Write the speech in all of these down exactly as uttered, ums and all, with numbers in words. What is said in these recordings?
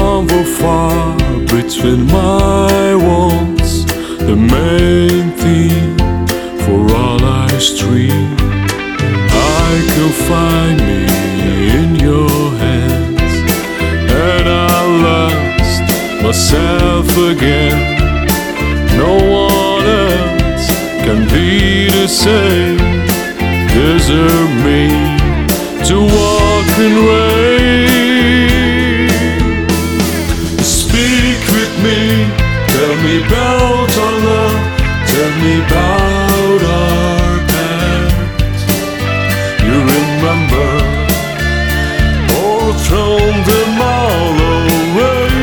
love or far between my walls, the main theme for all life's dream. I can find me in your hands, and I lost myself again. No one else can be the same. Desert me to walk in rain. Speak with me, tell me about our love, tell me about our past. You remember, or thrown them all away.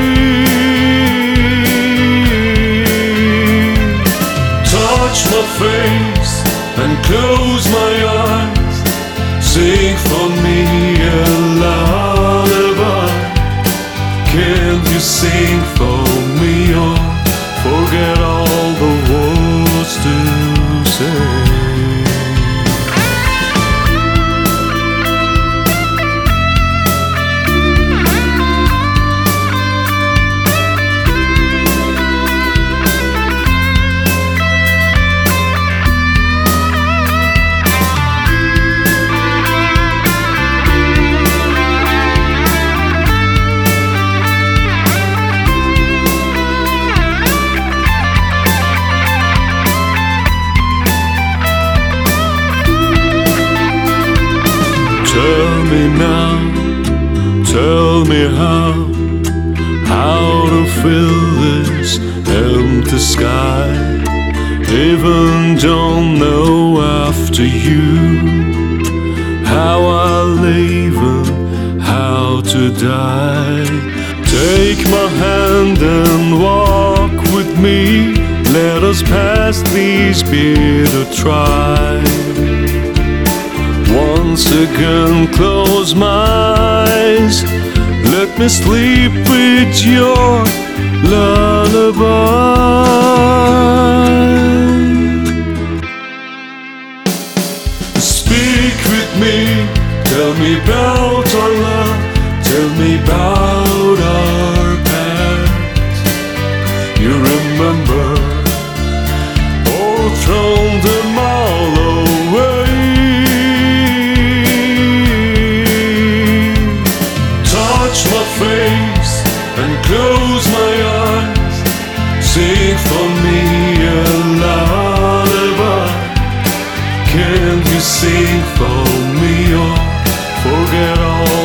Touch my face and close my eyes, sing for me a lullaby. Can't you sing for me or forget all the words to say? Tell me now, tell me how, how to fill this empty sky. Even don't know after you how I live and how to die. Take my hand and walk with me, let us pass these bitter trials. Once again close my eyes, let me sleep with your lullaby. Speak with me, tell me about our love, tell me about our past. You remember, or thrown them all away. Touch my face and close my eyes, sing for me a lullaby. Can't you sing for me or forget all